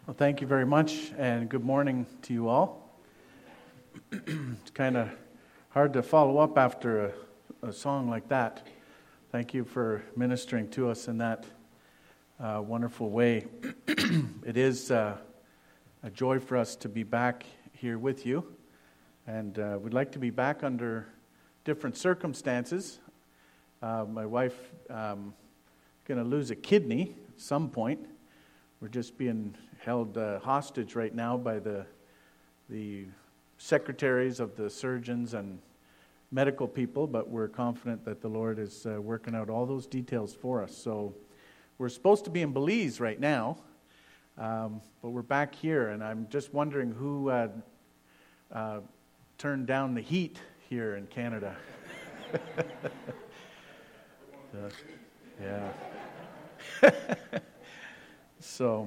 Well, thank you very much, and good morning to you all. It's kind of hard to follow up after a song like that. Thank you for ministering to us in that wonderful way. It is a joy for us to be back here with you, and we'd like to be back under different circumstances. My wife going to lose a kidney at some point. We're just being held hostage right now by the secretaries of the surgeons and medical people, but we're confident that the Lord is working out all those details for us. So we're supposed to be in Belize right now, but we're back here, and I'm just wondering who turned down the heat here in Canada. Yeah. So,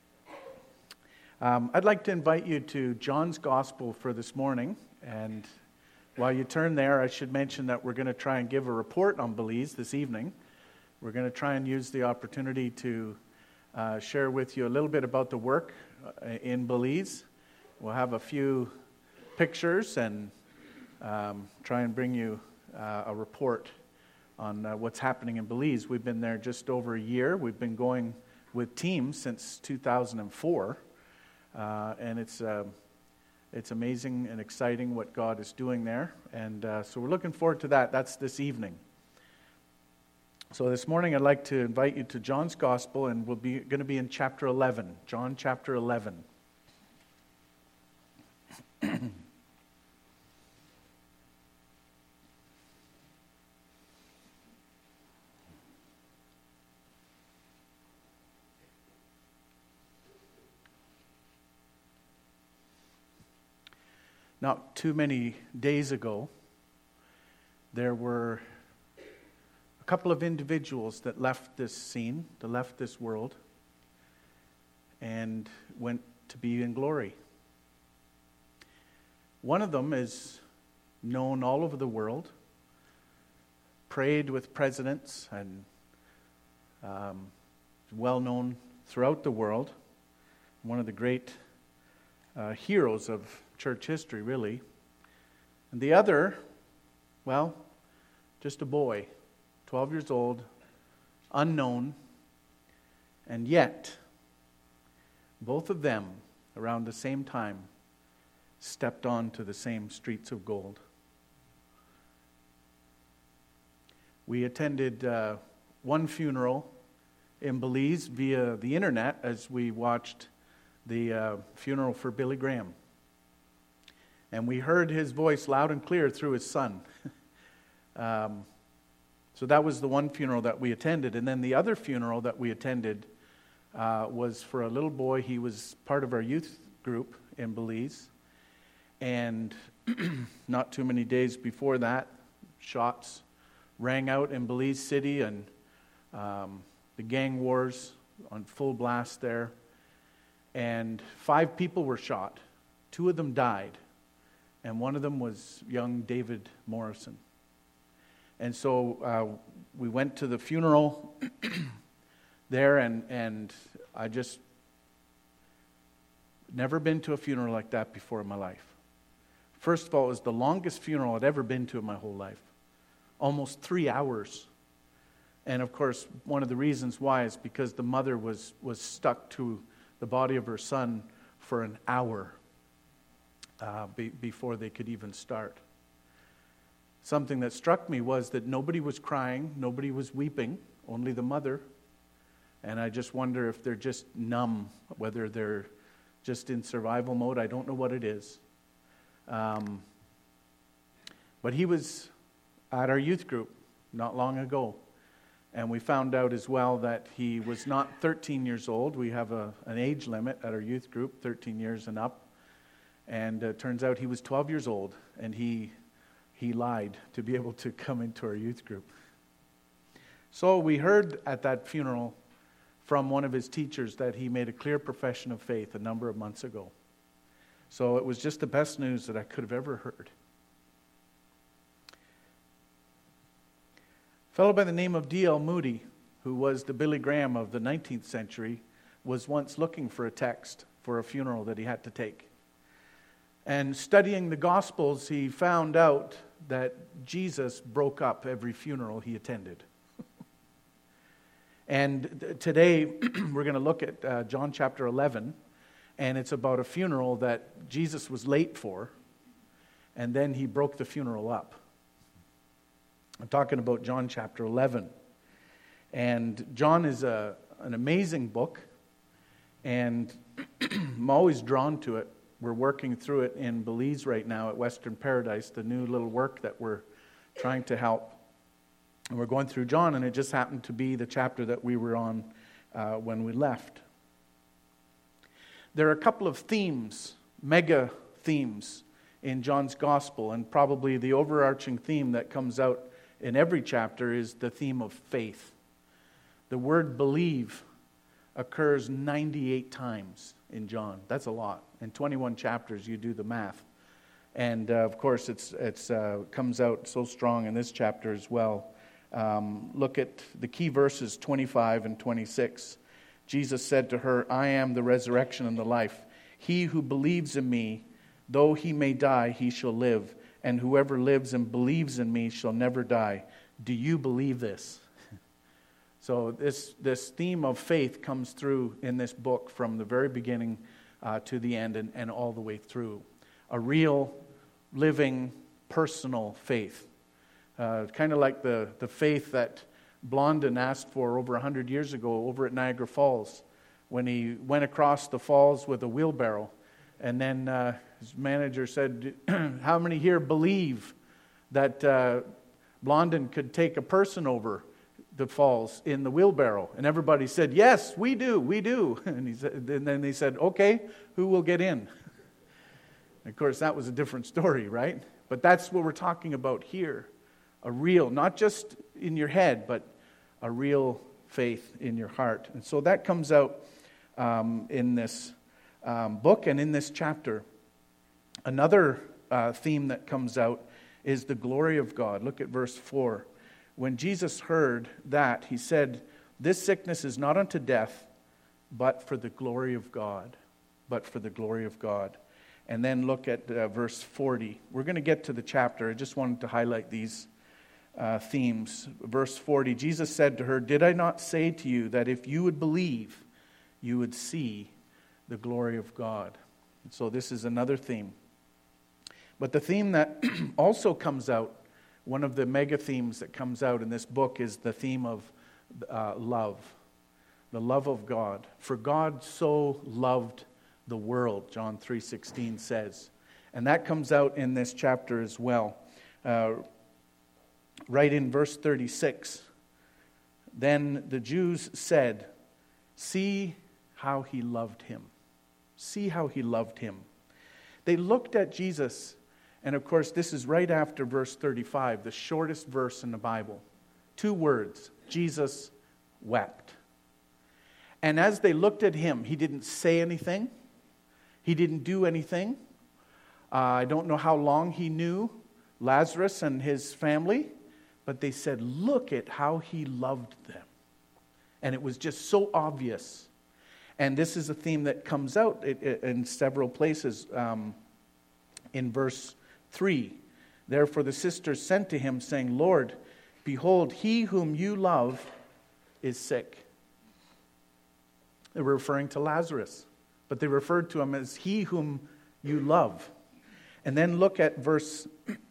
I'd like to invite you to John's Gospel for this morning. And while you turn there, I should mention that we're going to try and give a report on Belize this evening. We're going to try and use the opportunity to share with you a little bit about the work in Belize. We'll have a few pictures and try and bring you a report on what's happening in Belize. We've been there just over a year. We've been going with teams since 2004, and it's amazing and exciting what God is doing there, and so we're looking forward to that. That's this evening. So this morning I'd like to invite you to John's Gospel, and we're going to be in chapter 11, John chapter 11. Not too many days ago, there were a couple of individuals that left this scene, that left this world, and went to be in glory. One of them is known all over the world, prayed with presidents, and well known throughout the world. One of the great heroes of church history, really. And the other, well, just a boy, 12 years old, unknown, and yet both of them, around the same time, stepped onto the same streets of gold. We attended one funeral in Belize via the internet as we watched the funeral for Billy Graham. And we heard his voice loud and clear through his son. So that was the one funeral that we attended. And then the other funeral that we attended was for a little boy. He was part of our youth group in Belize. And not too many days before that, shots rang out in Belize City, and the gang wars on full blast there. And 5 people were shot. 2 of them died. And one of them was young David Morrison. And so we went to the funeral there, and I just never been to a funeral like that before in my life. First of all, it was the longest funeral I'd ever been to in my whole life. Almost 3 hours. And of course, one of the reasons why is because the mother was stuck to the body of her son for an hour. Before they could even start. Something that struck me was that nobody was crying, nobody was weeping, only the mother. And I just wonder if they're just numb, whether they're just in survival mode. I don't know what it is. But he was at our youth group not long ago. And we found out as well that he was not 13 years old. We have an age limit at our youth group, 13 years and up. And it turns out he was 12 years old, and he lied to be able to come into our youth group. So we heard at that funeral from one of his teachers that he made a clear profession of faith a number of months ago. So it was just the best news that I could have ever heard. A fellow by the name of D.L. Moody, who was the Billy Graham of the 19th century, was once looking for a text for a funeral that he had to take. And studying the Gospels, he found out that Jesus broke up every funeral he attended. And today, we're going to look at John chapter 11, and it's about a funeral that Jesus was late for, and then he broke the funeral up. I'm talking about John chapter 11. And John is an amazing book, and I'm always drawn to it. We're working through it in Belize right now at Western Paradise, the new little work that we're trying to help. And we're going through John, and it just happened to be the chapter that we were on when we left. There are a couple of themes, mega themes, in John's Gospel, and probably the overarching theme that comes out in every chapter is the theme of faith. The word believe occurs 98 times in John. That's a lot. In 21 chapters, you do the math. And of course, it comes out so strong in this chapter as well. Look at the key verses 25 and 26. Jesus said to her, "I am the resurrection and the life. He who believes in me, though he may die, he shall live. And whoever lives and believes in me shall never die." Do you believe this? So this theme of faith comes through in this book from the very beginning to the end and all the way through. A real, living, personal faith. Kind of like the faith that Blondin asked for over 100 years ago over at Niagara Falls when he went across the falls with a wheelbarrow. And then his manager said, "How many here believe that Blondin could take a person over the falls in the wheelbarrow?" And everybody said, "Yes, we do, we do." And then they said, "Okay, who will get in?" And of course, that was a different story, right? But that's what we're talking about here. A real, not just in your head, but a real faith in your heart. And so that comes out in this book and in this chapter. Another theme that comes out is the glory of God. Look at verse 4. When Jesus heard that, he said, "This sickness is not unto death, but for the glory of God." But for the glory of God. And then look at verse 40. We're going to get to the chapter. I just wanted to highlight these themes. Verse 40, Jesus said to her, "Did I not say to you that if you would believe, you would see the glory of God?" And so this is another theme. But the theme that also comes out, one of the mega themes that comes out in this book is the theme of love. The love of God. For God so loved the world, John 3:16 says. And that comes out in this chapter as well. Right in verse 36. Then the Jews said, "See how he loved him." See how he loved him. They looked at Jesus, and of course this is right after verse 35, the shortest verse in the Bible. 2 words, Jesus wept. And as they looked at him, he didn't say anything. He didn't do anything. I don't know how long he knew Lazarus and his family, but they said, "Look at how he loved them." And it was just so obvious. And this is a theme that comes out in several places. In verse 3, therefore the sisters sent to him, saying, "Lord, behold, he whom you love is sick." They were referring to Lazarus, but they referred to him as he whom you love. And then look at verse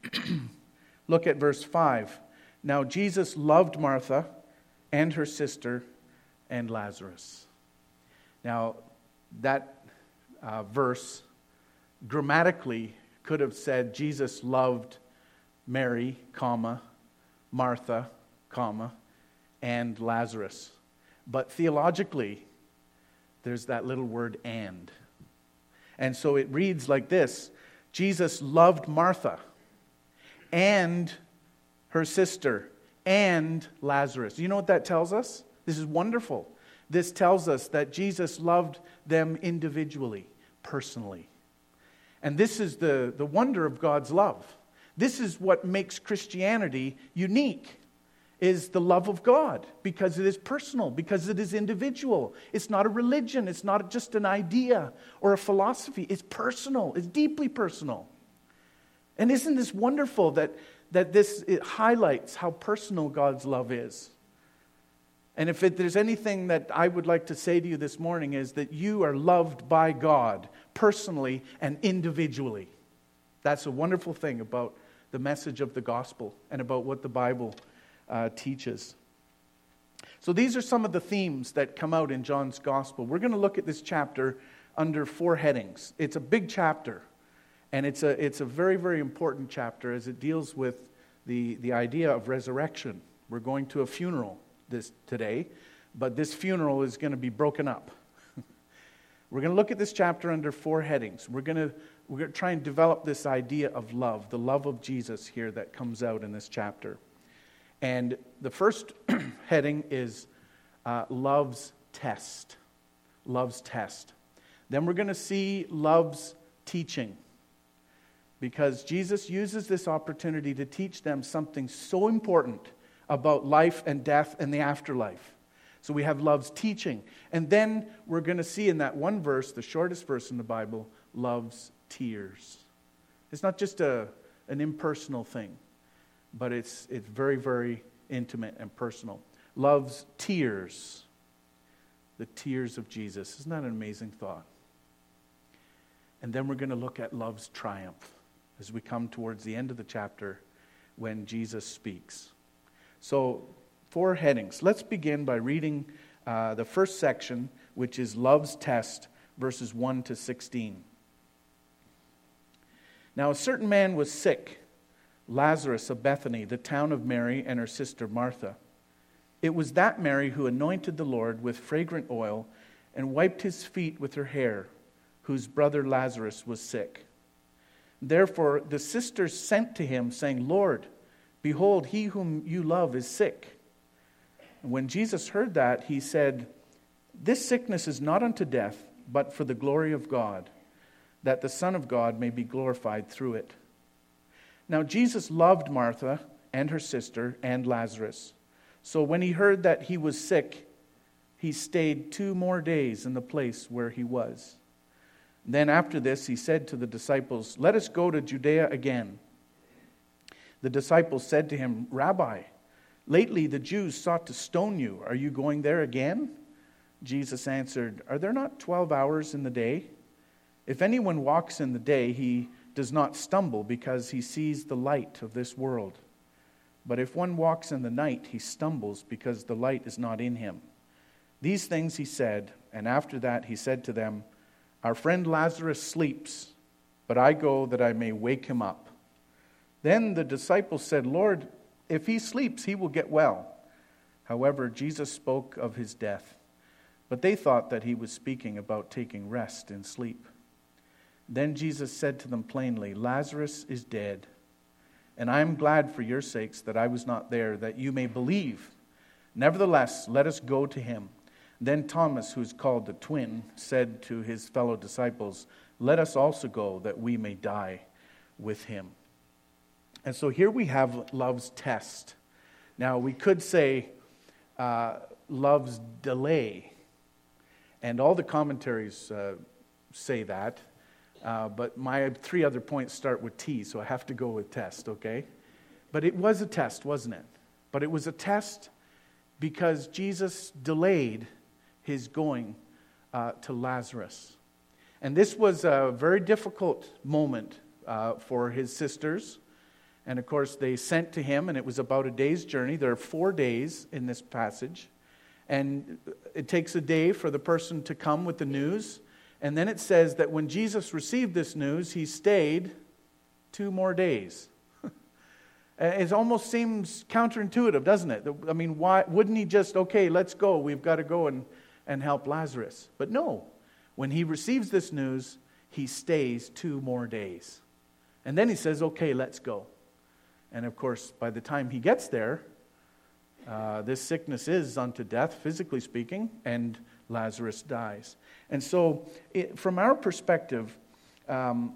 5. Now Jesus loved Martha and her sister and Lazarus. Now that verse grammatically could have said Jesus loved Mary, Martha, and Lazarus. But theologically, there's that little word "and." And so it reads like this: Jesus loved Martha and her sister and Lazarus. You know what that tells us? This is wonderful. This tells us that Jesus loved them individually, personally. And this is the wonder of God's love. This is what makes Christianity unique is the love of God, because it is personal, because it is individual. It's not a religion. It's not just an idea or a philosophy. It's personal. It's deeply personal. And isn't this wonderful that it highlights how personal God's love is? And if there's anything that I would like to say to you this morning is that you are loved by God personally and individually. That's a wonderful thing about the message of the gospel and about what the Bible teaches. So these are some of the themes that come out in John's gospel. We're going to look at this chapter under 4 headings. It's a big chapter, and it's a very, very important chapter as it deals with the idea of resurrection. We're going to a funeral today, but this funeral is going to be broken up. We're going to look at this chapter under 4 headings. We're going to try and develop this idea of love, the love of Jesus here that comes out in this chapter. And the first heading is love's test. Love's test. Then we're going to see love's teaching, because Jesus uses this opportunity to teach them something so important about life and death and the afterlife. So we have love's teaching. And then we're going to see in that one verse, the shortest verse in the Bible, love's tears. It's not just an impersonal thing, but it's very, very intimate and personal. Love's tears. The tears of Jesus. Isn't that an amazing thought? And then we're going to look at love's triumph as we come towards the end of the chapter when Jesus speaks. So, 4 headings. Let's begin by reading the first section, which is love's test, verses 1 to 16. Now a certain man was sick, Lazarus of Bethany, the town of Mary and her sister Martha. It was that Mary who anointed the Lord with fragrant oil and wiped his feet with her hair, whose brother Lazarus was sick. Therefore the sisters sent to him, saying, Lord, behold, he whom you love is sick. And when Jesus heard that, he said, This sickness is not unto death, but for the glory of God, that the Son of God may be glorified through it. Now Jesus loved Martha and her sister and Lazarus. So when he heard that he was sick, he stayed 2 more days in the place where he was. Then after this he said to the disciples, Let us go to Judea again. The disciples said to him, Rabbi, lately the Jews sought to stone you. Are you going there again? Jesus answered, Are there not 12 hours in the day? If anyone walks in the day, he does not stumble because he sees the light of this world. But if one walks in the night, he stumbles because the light is not in him. These things he said, and after that he said to them, Our friend Lazarus sleeps, but I go that I may wake him up. Then the disciples said, Lord, if he sleeps, he will get well. However, Jesus spoke of his death, but they thought that he was speaking about taking rest in sleep. Then Jesus said to them plainly, Lazarus is dead, and I am glad for your sakes that I was not there, that you may believe. Nevertheless, let us go to him. Then Thomas, who is called the twin, said to his fellow disciples, Let us also go, that we may die with him. And so here we have love's test. Now we could say love's delay. And all the commentaries say that. But my 3 other points start with T, so I have to go with test, okay? But it was a test, wasn't it? But it was a test because Jesus delayed his going to Lazarus. And this was a very difficult moment for his sisters. And of course, they sent to him, and it was about a day's journey. There are 4 days in this passage. And it takes a day for the person to come with the news. And then it says that when Jesus received this news, he stayed 2 more days. It almost seems counterintuitive, doesn't it? I mean, why wouldn't he just, okay, let's go. We've got to go and help Lazarus. But no, when he receives this news, he stays 2 more days. And then he says, okay, let's go. And of course, by the time he gets there, this sickness is unto death, physically speaking, and Lazarus dies. And so, from our perspective,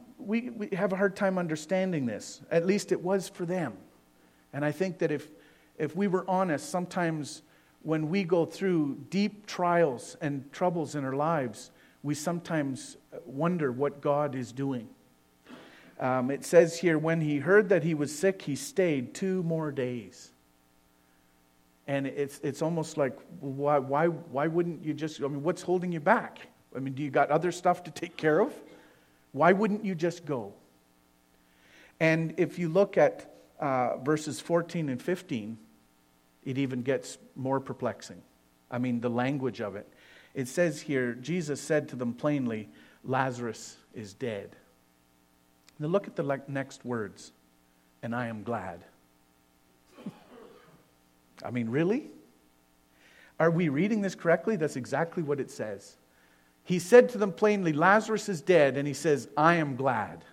we have a hard time understanding this. At least it was for them. And I think that if if we were honest, sometimes when we go through deep trials and troubles in our lives, we sometimes wonder what God is doing. It says here, when he heard that he was sick, he stayed 2 more days. And it's almost like, why wouldn't you just, what's holding you back? Do you got other stuff to take care of? Why wouldn't you just go? And if you look at verses 14 and 15, it even gets more perplexing. The language of it. It says here, Jesus said to them plainly, Lazarus is dead. Now look at the next words, and I am glad. Really? Are we reading this correctly? That's exactly what it says. He said to them plainly, Lazarus is dead, and he says, I am glad.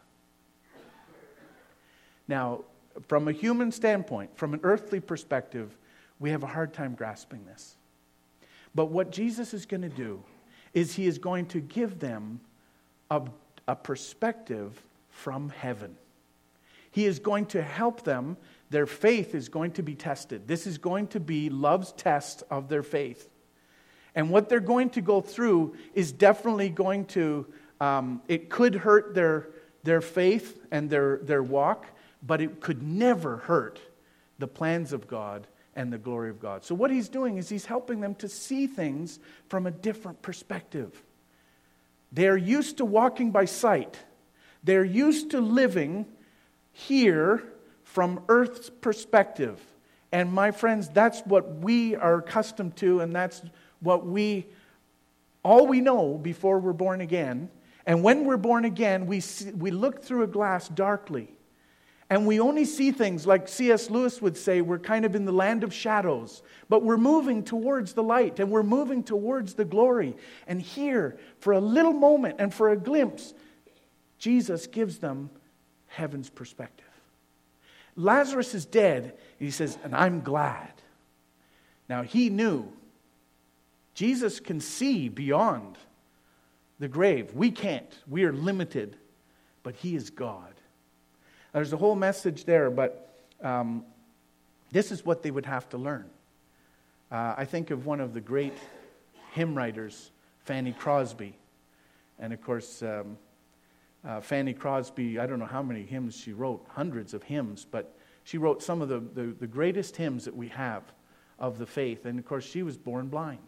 Now, from a human standpoint, from an earthly perspective, we have a hard time grasping this. But what Jesus is going to do is he is going to give them a perspective from heaven. He is going to help them. Their faith is going to be tested. This is going to be love's test of their faith. And what they're going to go through is definitely going to, it could hurt their faith and their walk, but it could never hurt the plans of God and the glory of God. So what he's doing is he's helping them to see things from a different perspective. They're used to walking by sight. They're used to living here from earth's perspective. And my friends, that's what we are accustomed to, and that's what all we know before we're born again. And when we're born again, we look through a glass darkly. And we only see things like C.S. Lewis would say, we're kind of in the land of shadows. But we're moving towards the light, and we're moving towards the glory. And here, for a little moment and for a glimpse, Jesus gives them heaven's perspective. Lazarus is dead, and he says, and I'm glad. Now, he knew Jesus can see beyond the grave. We can't. We are limited. But he is God. There's a whole message there, but this is what they would have to learn. I think of one of the great hymn writers, Fanny Crosby. And of course, Fanny Crosby, I don't know how many hymns she wrote, hundreds of hymns, but she wrote some of the greatest hymns that we have of the faith. And of course, she was born blind.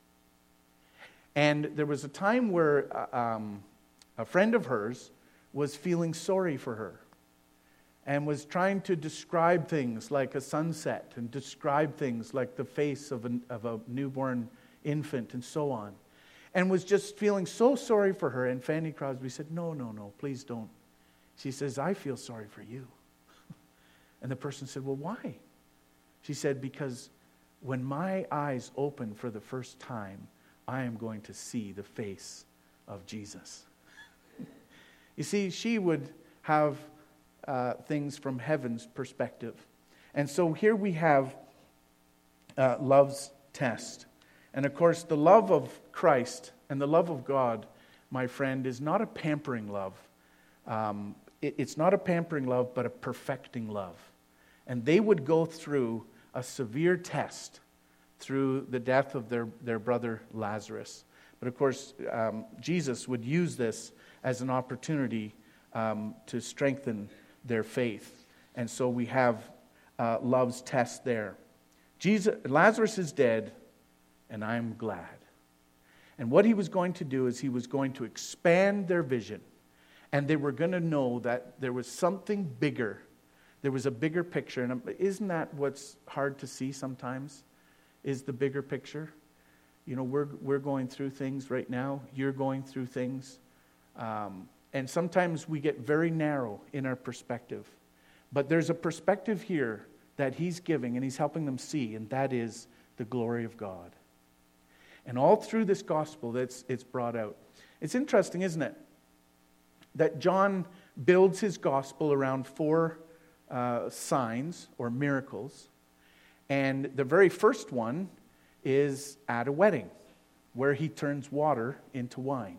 And there was a time where a friend of hers was feeling sorry for her and was trying to describe things like a sunset and describe things like the face of a newborn infant and so on. And was just feeling so sorry for her. And Fanny Crosby said, no, please don't. She says, I feel sorry for you. And the person said, well, why? She said, because when my eyes open for the first time, I am going to see the face of Jesus. You see, she would have things from heaven's perspective. And so here we have love's test. And of course, the love of Christ and the love of God, my friend, is not a pampering love. It's not a pampering love, but a perfecting love. And they would go through a severe test through the death of their brother Lazarus. But of course, Jesus would use this as an opportunity to strengthen their faith. And so we have love's test there. Lazarus is dead, and I'm glad. And what he was going to do is he was going to expand their vision. And they were going to know that there was something bigger. There was a bigger picture. And isn't that what's hard to see sometimes? Is the bigger picture? You know, we're going through things right now. You're going through things. And sometimes we get very narrow in our perspective. But there's a perspective here that he's giving and he's helping them see, and that is the glory of God. And all through this gospel, it's brought out. It's interesting, isn't it, that John builds his gospel around 4 signs or miracles. And the very first one is at a wedding, where he turns water into wine.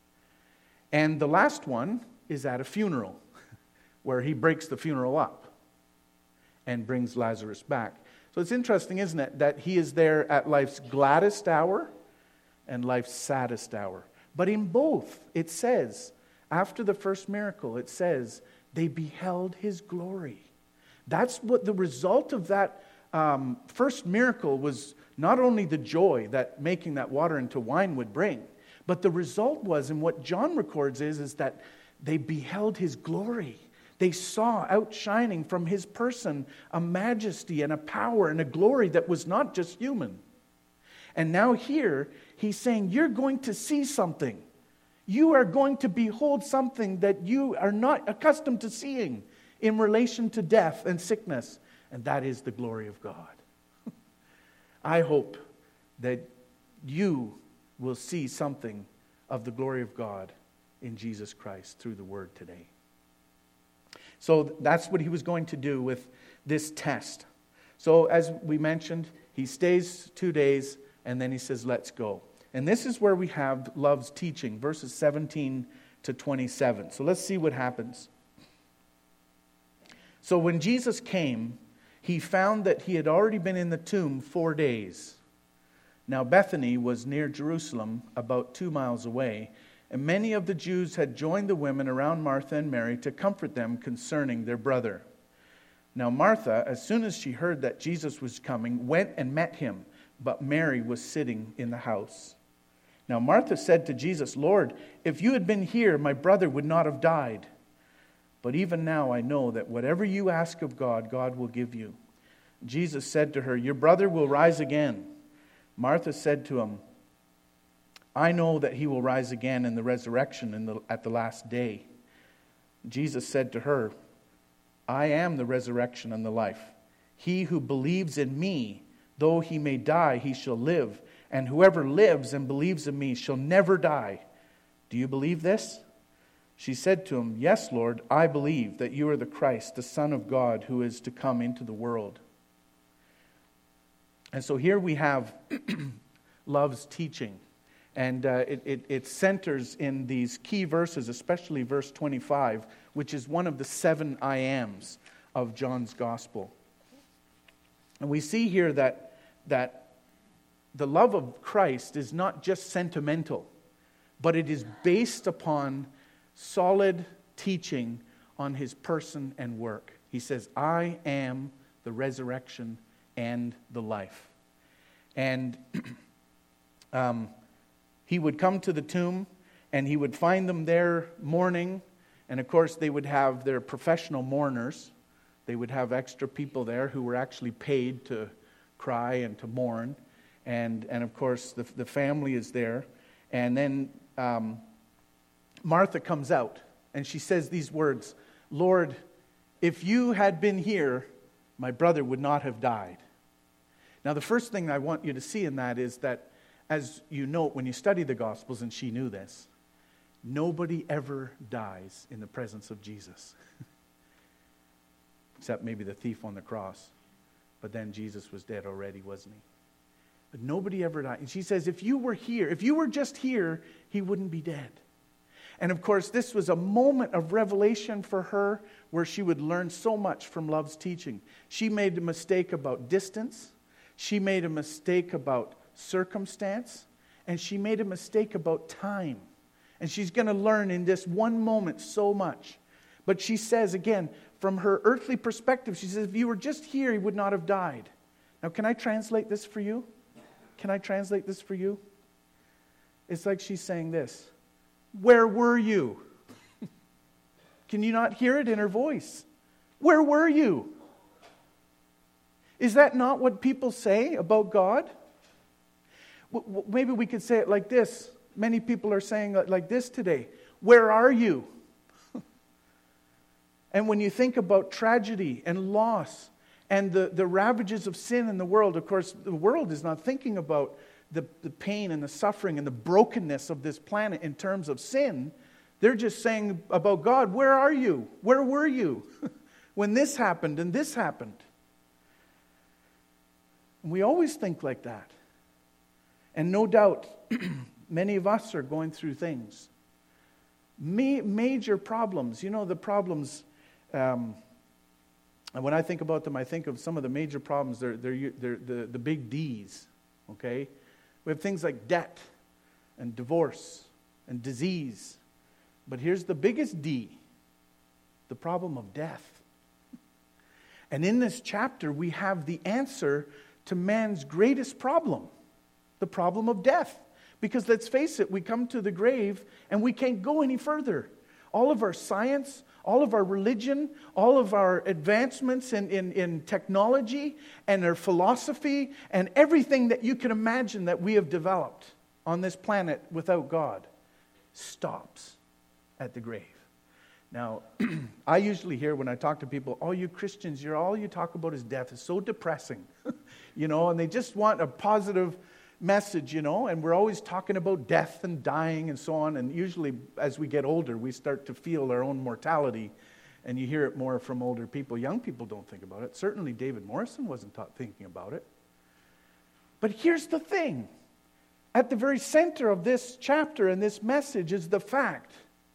And the last one is at a funeral, where he breaks the funeral up and brings Lazarus back. So it's interesting, isn't it, that he is there at life's gladdest hour and life's saddest hour. But in both, it says, after the first miracle, it says, they beheld his glory. That's what the result of that first miracle was. Not only the joy that making that water into wine would bring, but the result was, and what John records is that they beheld his glory. They saw outshining from his person a majesty and a power and a glory that was not just human. And now here, he's saying, you're going to see something. You are going to behold something that you are not accustomed to seeing in relation to death and sickness, and that is the glory of God. I hope that you will see something of the glory of God in Jesus Christ through the Word today. So that's what he was going to do with this test. So as we mentioned, he stays 2 days, and then he says, let's go. And this is where we have love's teaching, verses 17 to 27. So let's see what happens. So when Jesus came, he found that he had already been in the tomb 4 days. Now Bethany was near Jerusalem, about 2 miles away, and many of the Jews had joined the women around Martha and Mary to comfort them concerning their brother. Now Martha, as soon as she heard that Jesus was coming, went and met him, but Mary was sitting in the house. Now Martha said to Jesus, Lord, if you had been here, my brother would not have died. But even now I know that whatever you ask of God, God will give you. Jesus said to her, your brother will rise again. Martha said to him, I know that he will rise again in the resurrection at the last day. Jesus said to her, I am the resurrection and the life. He who believes in me, though he may die, he shall live. And whoever lives and believes in me shall never die. Do you believe this? She said to him, yes, Lord, I believe that you are the Christ, the Son of God, who is to come into the world. And so here we have love's teaching. And it centers in these key verses, especially verse 25, which is one of the 7 I ams of John's Gospel. And we see here that the love of Christ is not just sentimental, but it is based upon solid teaching on his person and work. He says, I am the resurrection and the life. And he would come to the tomb and he would find them there mourning. And of course, they would have their professional mourners. They would have extra people there who were actually paid to cry and to mourn. And of course, the family is there. And then Martha comes out and she says these words, Lord, if you had been here, my brother would not have died. Now, the first thing I want you to see in that is that, as you note when you study the Gospels, and she knew this, nobody ever dies in the presence of Jesus. Except maybe the thief on the cross. But then Jesus was dead already, wasn't he? But nobody ever died. And she says, if you were here, if you were just here, he wouldn't be dead. And of course, this was a moment of revelation for her where she would learn so much from love's teaching. She made a mistake about distance. She made a mistake about circumstance. And she made a mistake about time. And she's going to learn in this one moment so much. But she says, again, from her earthly perspective, she says, if you were just here, he would not have died. Now, can I translate this for you? Can I translate this for you? It's like she's saying this. Where were you? Can you not hear it in her voice? Where were you? Is that not what people say about God? Maybe we could say it like this. Many people are saying it like this today. Where are you? And when you think about tragedy and loss and the ravages of sin in the world, of course, the world is not thinking about the pain and the suffering and the brokenness of this planet in terms of sin. They're just saying about God, where are you? Where were you when this happened and this happened? And we always think like that. And no doubt, many of us are going through things. Major problems. You know, the problems And when I think about them, I think of some of the major problems. They're the big D's, okay? We have things like debt and divorce and disease. But here's the biggest D, the problem of death. And in this chapter, we have the answer to man's greatest problem, the problem of death. Because let's face it, we come to the grave and we can't go any further. All of our science, all of our religion, all of our advancements in technology and our philosophy and everything that you can imagine that we have developed on this planet without God stops at the grave. Now, I usually hear when I talk to people, oh, you Christians, all you talk about is death. It's so depressing, and they just want a positive message, and we're always talking about death and dying and so on. And usually as we get older, we start to feel our own mortality, and you hear it more from older people. Young people don't think about it. Certainly David Morrison wasn't thinking about it. But here's the thing. At the very center of this chapter and this message is the fact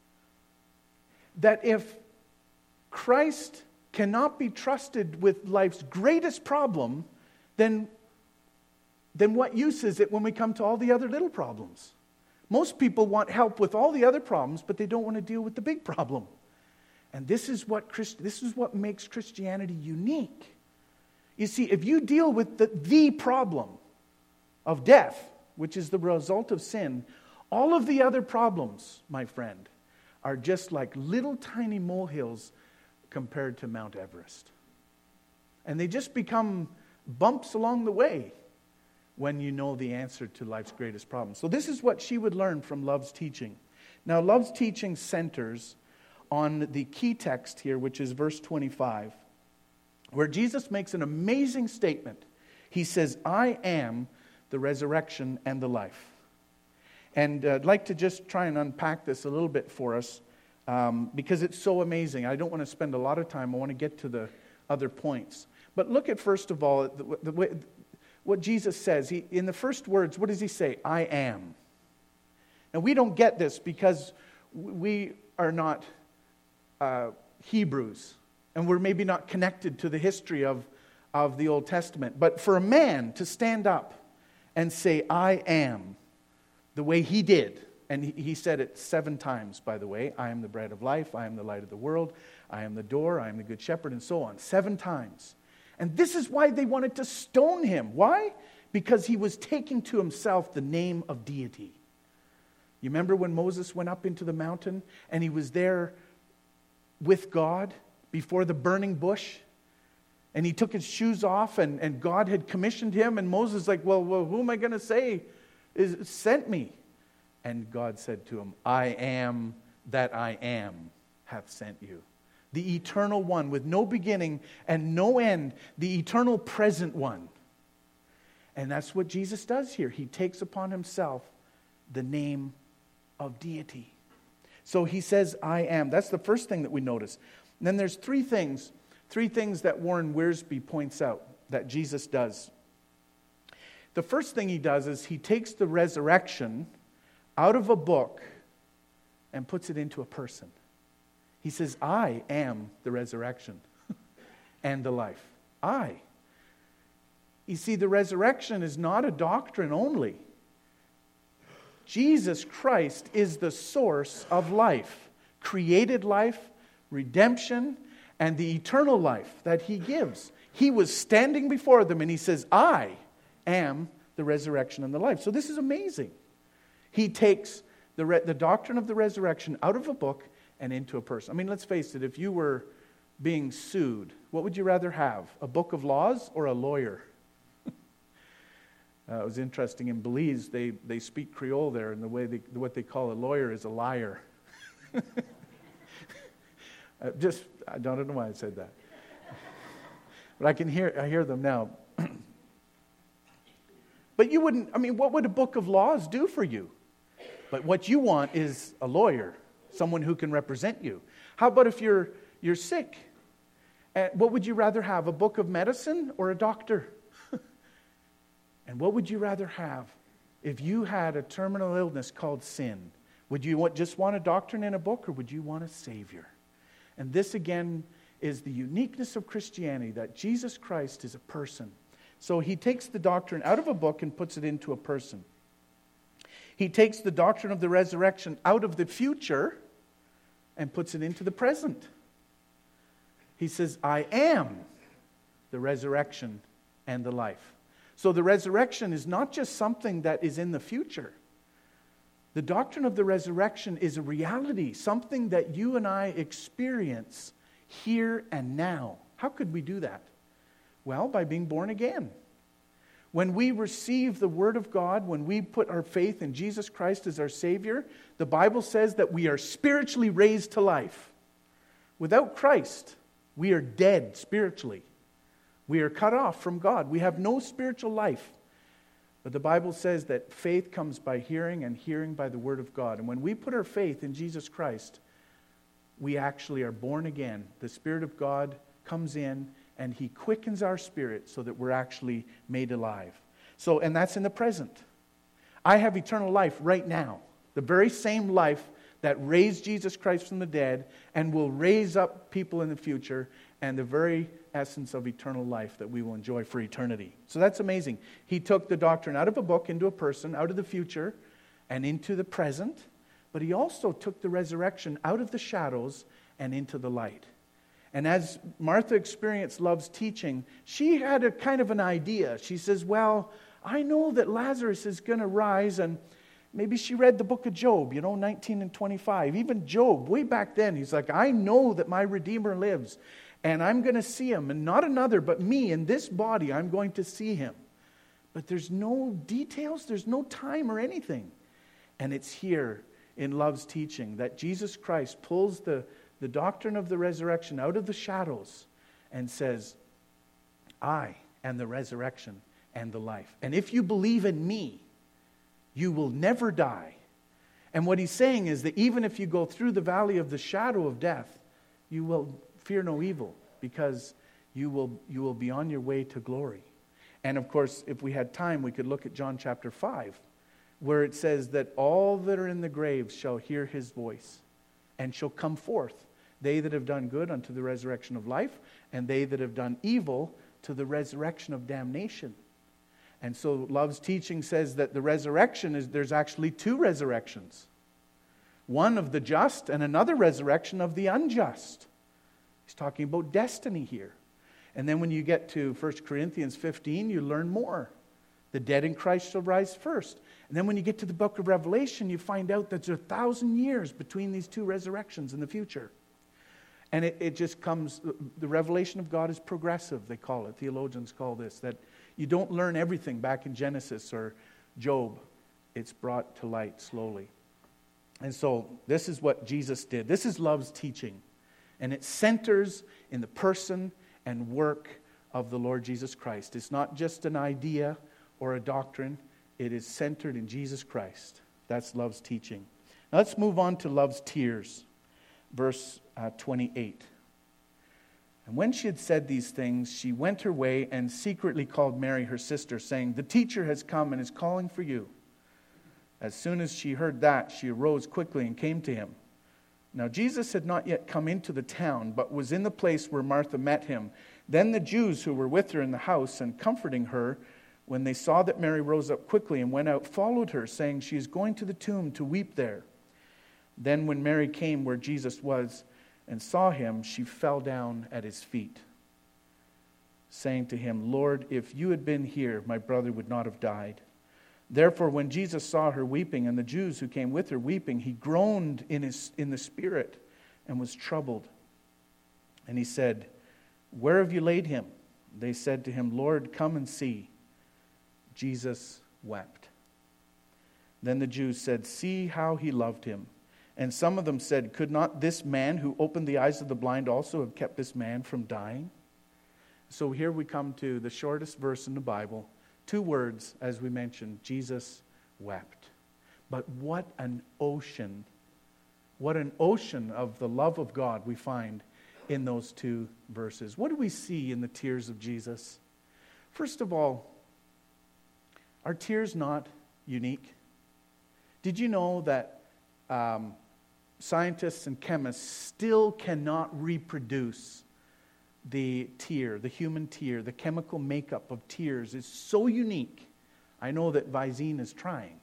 that if Christ cannot be trusted with life's greatest problem, then what use is it when we come to all the other little problems? Most people want help with all the other problems, but they don't want to deal with the big problem. And this is what makes Christianity unique. You see, if you deal with the problem of death, which is the result of sin, all of the other problems, my friend, are just like little tiny molehills compared to Mount Everest. And they just become bumps along the way when you know the answer to life's greatest problem. So this is what she would learn from Love's teaching. Now, Love's teaching centers on the key text here, which is verse 25, where Jesus makes an amazing statement. He says, I am the resurrection and the life. And I'd like to just try and unpack this a little bit for us because it's so amazing. I don't want to spend a lot of time. I want to get to the other points. But look at, first of all, what Jesus says. In the first words, what does he say? I am. Now, we don't get this because we are not Hebrews, and we're maybe not connected to the history of the Old Testament. But for a man to stand up and say, I am, the way he did, and he said it 7 times, by the way, I am the bread of life, I am the light of the world, I am the door, I am the good shepherd, and so on, 7 times. And this is why they wanted to stone him. Why? Because he was taking to himself the name of deity. You remember when Moses went up into the mountain and he was there with God before the burning bush? And he took his shoes off and God had commissioned him. And Moses was like, well, who am I going to say sent me? And God said to him, I am that I am hath sent you. The eternal one with no beginning and no end, the eternal present one. And that's what Jesus does here. He takes upon himself the name of deity. So he says, I am. That's the first thing that we notice. And then there's 3 things that Warren Wiersbe points out that Jesus does. The first thing he does is he takes the resurrection out of a book and puts it into a person. He says, I am the resurrection and the life. I. You see, the resurrection is not a doctrine only. Jesus Christ is the source of life, created life, redemption, and the eternal life that he gives. He was standing before them and he says, I am the resurrection and the life. So this is amazing. He takes the doctrine of the resurrection out of a book and into a person. I mean, let's face it, if you were being sued, what would you rather have? A book of laws or a lawyer? It was interesting, in Belize, they speak Creole there, and what they call a lawyer is a liar. I don't know why I said that. But I hear them now. But you wouldn't, what would a book of laws do for you? But what you want is a lawyer, someone who can represent you. How about if you're sick? What would you rather have, a book of medicine or a doctor? And what would you rather have if you had a terminal illness called sin? Would you just want a doctrine in a book, or would you want a Savior? And this, again, is the uniqueness of Christianity, that Jesus Christ is a person. So he takes the doctrine out of a book and puts it into a person. He takes the doctrine of the resurrection out of the future and puts it into the present. He says, I am the resurrection and the life. So the resurrection is not just something that is in the future. The doctrine of the resurrection is a reality, something that you and I experience here and now. How could we do that? Well, by being born again. When we receive the Word of God, when we put our faith in Jesus Christ as our Savior, the Bible says that we are spiritually raised to life. Without Christ, we are dead spiritually. We are cut off from God. We have no spiritual life. But the Bible says that faith comes by hearing, and hearing by the Word of God. And when we put our faith in Jesus Christ, we actually are born again. The Spirit of God comes in, and He quickens our spirit so that we're actually made alive. So, and that's in the present. I have eternal life right now. The very same life that raised Jesus Christ from the dead and will raise up people in the future, and the very essence of eternal life that we will enjoy for eternity. So that's amazing. He took the doctrine out of a book into a person, out of the future and into the present, but He also took the resurrection out of the shadows and into the light. And as Martha experienced Love's teaching, she had a kind of an idea. She says, well, I know that Lazarus is going to rise, and maybe she read the book of Job, 19 and 25. Even Job, way back then, he's like, I know that my Redeemer lives, and I'm going to see Him, and not another, but me in this body, I'm going to see Him. But there's no details, there's no time or anything. And it's here in Love's teaching that Jesus Christ pulls the doctrine of the resurrection out of the shadows and says, I am the resurrection and the life. And if you believe in me, you will never die. And what He's saying is that even if you go through the valley of the shadow of death, you will fear no evil, because you will be on your way to glory. And of course, if we had time, we could look at John chapter 5, where it says that all that are in the graves shall hear His voice and shall come forth. They that have done good unto the resurrection of life, and they that have done evil to the resurrection of damnation. And so Love's teaching says that the resurrection there's actually two resurrections. One of the just and another resurrection of the unjust. He's talking about destiny here. And then when you get to 1 Corinthians 15, you learn more. The dead in Christ shall rise first. And then when you get to the book of Revelation, you find out that there's 1,000 years between these two resurrections in the future. And it just comes, the revelation of God is progressive, they call it. Theologians call this, that you don't learn everything back in Genesis or Job. It's brought to light slowly. And so this is what Jesus did. This is Love's teaching. And it centers in the person and work of the Lord Jesus Christ. It's not just an idea or a doctrine. It is centered in Jesus Christ. That's Love's teaching. Now let's move on to Love's tears. Verse 28. And when she had said these things, she went her way and secretly called Mary, her sister, saying, the teacher has come and is calling for you. As soon as she heard that, she arose quickly and came to Him. Now Jesus had not yet come into the town, but was in the place where Martha met Him. Then the Jews who were with her in the house and comforting her, when they saw that Mary rose up quickly and went out, followed her, saying, she is going to the tomb to weep there. Then when Mary came where Jesus was and saw Him, she fell down at His feet, saying to Him, Lord, if you had been here, my brother would not have died. Therefore, when Jesus saw her weeping, and the Jews who came with her weeping, He groaned in the spirit and was troubled. And He said, where have you laid him? They said to Him, Lord, come and see. Jesus wept. Then the Jews said, see how he loved him. And some of them said, could not this man who opened the eyes of the blind also have kept this man from dying? So here we come to the shortest verse in the Bible. 2 words, as we mentioned, Jesus wept. But what an ocean of the love of God we find in those 2 verses. What do we see in the tears of Jesus? First of all, are tears not unique? Did you know that scientists and chemists still cannot reproduce the tear, the human tear, the chemical makeup of tears is so unique. I know that Visine is trying.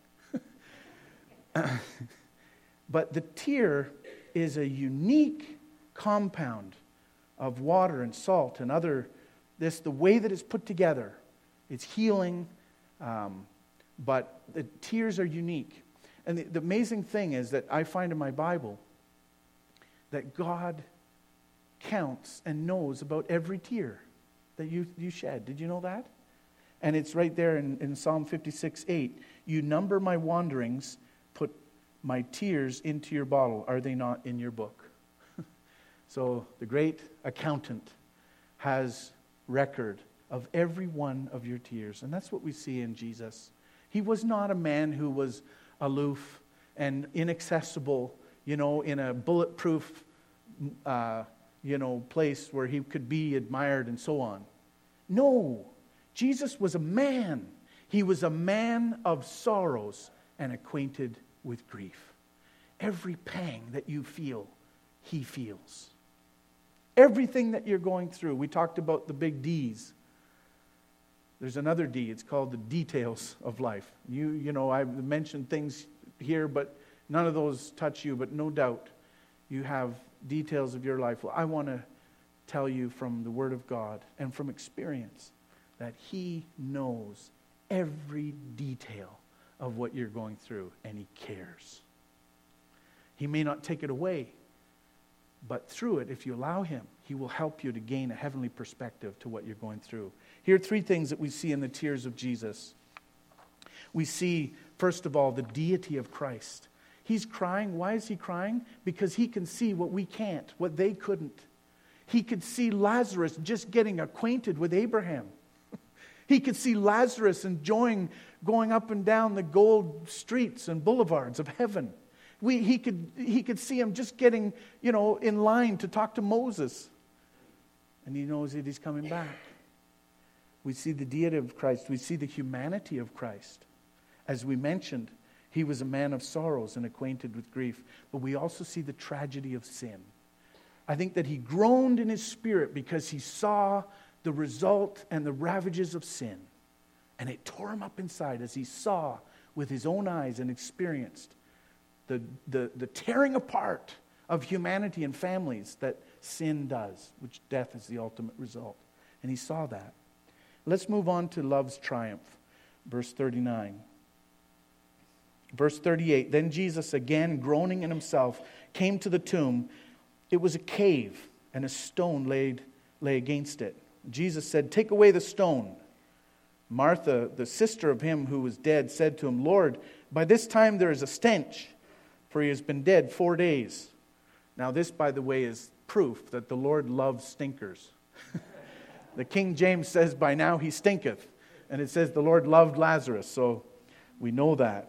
But the tear is a unique compound of water and salt and the way that it's put together. It's healing, but the tears are unique. And the amazing thing is that I find in my Bible that God counts and knows about every tear that you shed. Did you know that? And it's right there in Psalm 56:8. You number my wanderings, put my tears into your bottle. Are they not in your book? So the great accountant has record of every one of your tears. And that's what we see in Jesus. He was not a man who was aloof and inaccessible, in a bulletproof, place where he could be admired and so on. No, Jesus was a man. He was a man of sorrows and acquainted with grief. Every pang that you feel, he feels. Everything that you're going through. We talked about the big D's. There's another D. It's called the details of life. I've mentioned things here, but none of those touch you. But no doubt, you have details of your life. Well, I want to tell you from the Word of God and from experience that He knows every detail of what you're going through, and He cares. He may not take it away, but through it, if you allow Him, He will help you to gain a heavenly perspective to what you're going through. Here are three things that we see in the tears of Jesus. We see, first of all, the deity of Christ. He's crying. Why is He crying? Because He can see what we can't, what they couldn't. He could see Lazarus just getting acquainted with Abraham. He could see Lazarus enjoying going up and down the gold streets and boulevards of heaven. He could see him just getting, in line to talk to Moses. And he knows that he's coming back. We see the deity of Christ. We see the humanity of Christ. As we mentioned, He was a man of sorrows and acquainted with grief. But we also see the tragedy of sin. I think that He groaned in His spirit because He saw the result and the ravages of sin. And it tore Him up inside as He saw with His own eyes and experienced the tearing apart of humanity and families that sin does, which death is the ultimate result. And He saw that. Let's move on to love's triumph. Verse 39. Verse 38, then Jesus, again groaning in Himself, came to the tomb. It was a cave, and a stone lay against it. Jesus said, take away the stone. Martha, the sister of him who was dead, said to Him, Lord, by this time there is a stench, for he has been dead 4 days. Now this, by the way, is proof that the Lord loves stinkers. The King James says, by now he stinketh. And it says the Lord loved Lazarus, so we know that.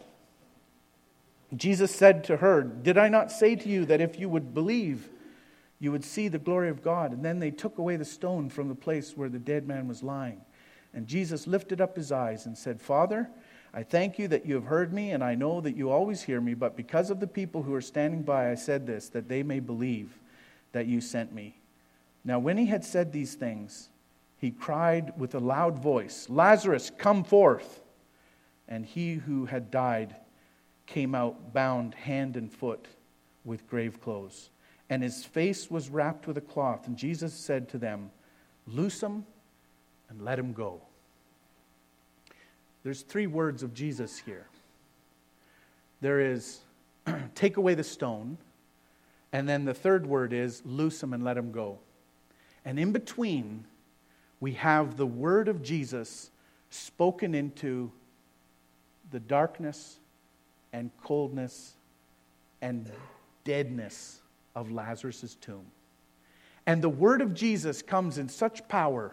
Jesus said to her, did I not say to you that if you would believe, you would see the glory of God? And then they took away the stone from the place where the dead man was lying. And Jesus lifted up His eyes and said, Father, I thank You that You have heard me, and I know that You always hear me, but because of the people who are standing by, I said this, that they may believe that You sent me. Now when He had said these things, He cried with a loud voice, Lazarus, come forth. And he who had died came out bound hand and foot with grave clothes. And his face was wrapped with a cloth. And Jesus said to them, loose him and let him go. There's three words of Jesus here. There is, take away the stone. And then the third word is, loose him and let him go. And in between, we have the word of Jesus spoken into the darkness and coldness and deadness of Lazarus' tomb. And the word of Jesus comes in such power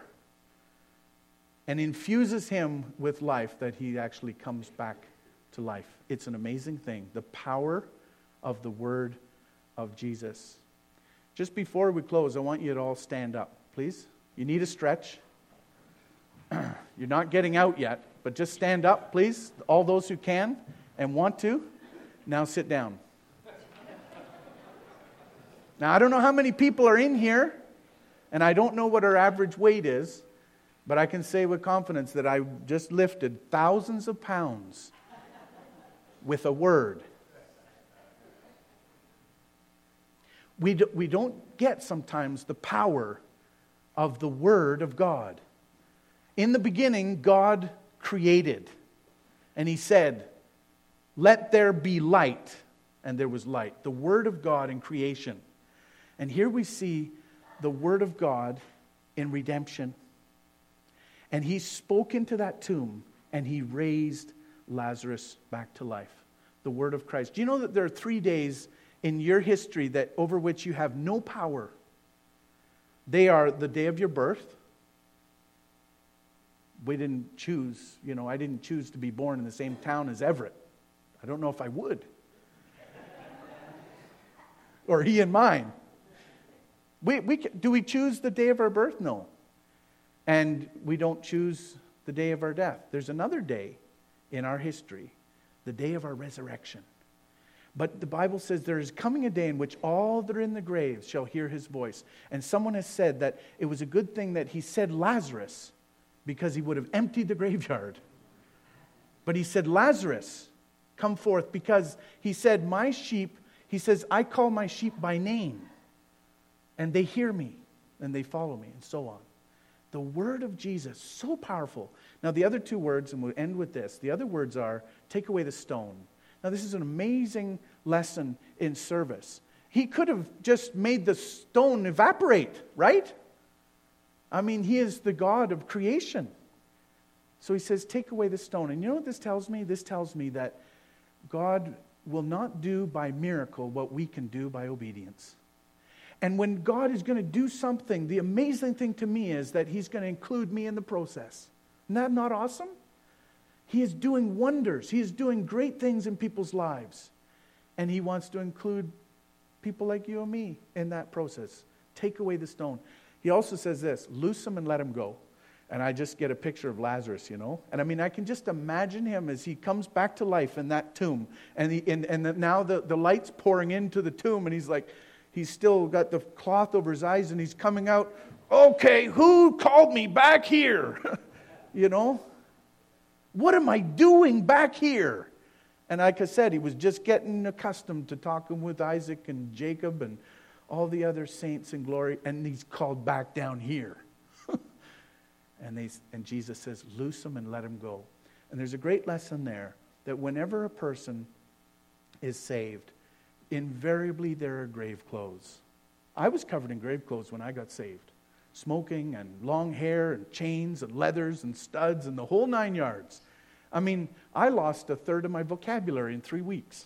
and infuses him with life that he actually comes back to life. It's an amazing thing, the power of the word of Jesus. Just before we close, I want you to all stand up, please. You need a stretch. You're not getting out yet, but just stand up, please, all those who can and want to. Now sit down. Now, I don't know how many people are in here And I don't know what our average weight is, but I can say with confidence that I just lifted thousands of pounds with a word. We don't get sometimes the power of the Word of God. In the beginning, God created. And He said, "Let there be light." And there was light. The Word of God in creation. And here we see the Word of God in redemption. And He spoke into that tomb and He raised Lazarus back to life. The Word of Christ. Do you know that there are 3 days in your history that over which you have no power? They are the day of your birth. We didn't choose, I didn't choose to be born in the same town as Everett. I don't know if I would. Or he and mine. Do we choose the day of our birth? No. And we don't choose the day of our death. There's another day in our history, the day of our resurrection. But the Bible says there is coming a day in which all that are in the graves shall hear His voice. And someone has said that it was a good thing that He said Lazarus, because He would have emptied the graveyard. But He said, "Lazarus, come forth," because He said, "My sheep," He says, "I call my sheep by name, and they hear me, and they follow me," and so on. The word of Jesus, so powerful. Now the other two words, and we'll end with this, the other words are, "Take away the stone." Now this is an amazing lesson in service. He could have just made the stone evaporate, right? I mean, He is the God of creation. So He says, "Take away the stone." And you know what this tells me? This tells me that God will not do by miracle what we can do by obedience. And when God is going to do something, the amazing thing to me is that He's going to include me in the process. Isn't that not awesome? He is doing wonders. He is doing great things in people's lives. And He wants to include people like you and me in that process. Take away the stone. He also says this, "Loose him and let him go." And I just get a picture of Lazarus, And I mean, I can just imagine him as he comes back to life in that tomb. And now the light's pouring into the tomb, and he's still got the cloth over his eyes, and he's coming out. "Okay, who called me back here?" What am I doing back here? And like I said, he was just getting accustomed to talking with Isaac and Jacob and all the other saints in glory, and he's called back down here. And Jesus says, "Loose him and let him go." And there's a great lesson there that whenever a person is saved, invariably there are grave clothes. I was covered in grave clothes when I got saved. Smoking and long hair and chains and leathers and studs and the whole 9 yards. I mean, I lost a third of my vocabulary in 3 weeks.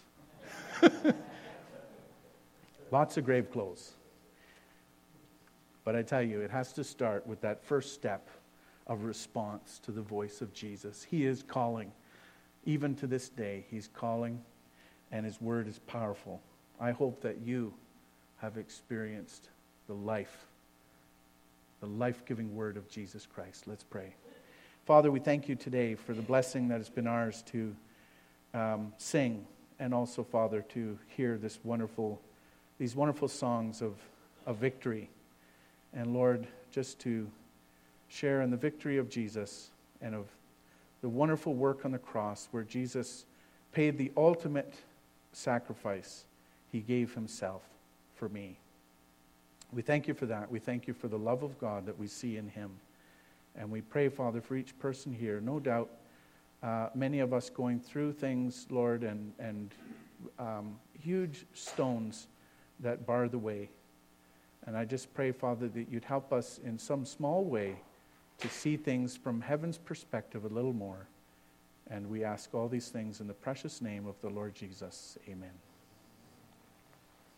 Lots of grave clothes. But I tell you, it has to start with that first step of response to the voice of Jesus. He is calling. Even to this day, He's calling, and His word is powerful. I hope that you have experienced the life-giving word of Jesus Christ. Let's pray. Father, we thank You today for the blessing that has been ours to sing, and also, Father, to hear these wonderful songs of victory. And Lord, just to share in the victory of Jesus and of the wonderful work on the cross where Jesus paid the ultimate sacrifice. He gave Himself for me. We thank You for that. We thank You for the love of God that we see in Him. And we pray, Father, for each person here. No doubt, many of us going through things, Lord, and huge stones that bar the way. And I just pray, Father, that You'd help us in some small way to see things from heaven's perspective a little more. And we ask all these things in the precious name of the Lord Jesus. Amen.